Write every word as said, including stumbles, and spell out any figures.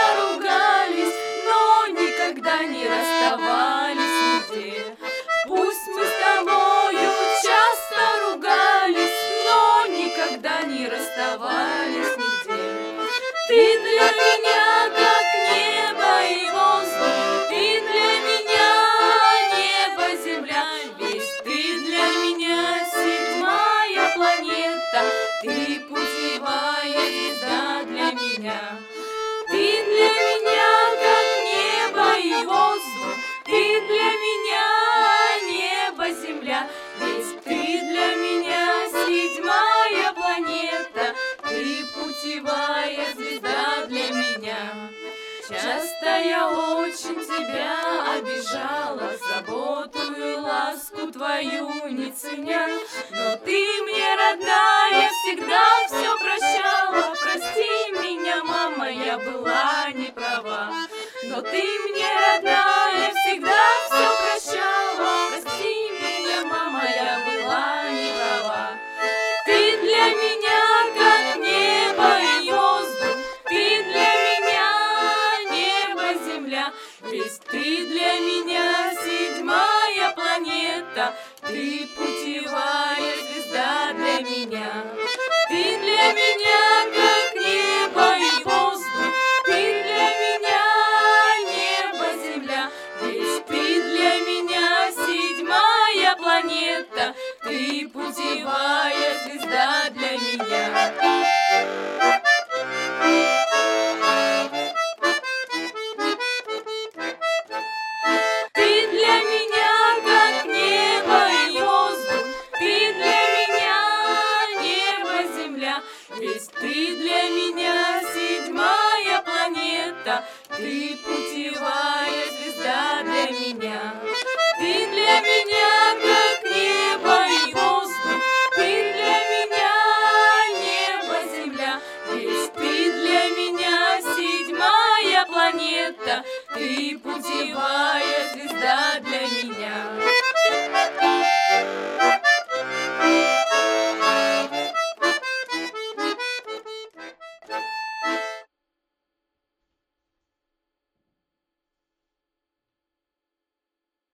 ругались, но никогда не расставались нигде. Пусть мы с тобою часто ругались, но никогда не расставались нигде. Ты для меня как небо и воздух, ты для меня небо, земля, весь ты для меня седьмая планета, ты путевая звезда для меня. Ты для меня как небо и воздух, ты для меня небо, земля, весь ты для меня седьмая планета, ты путевая звезда для меня. Часто я очень тебя обижала, заботу и ласку твою не ценя, но ты мне родная всегда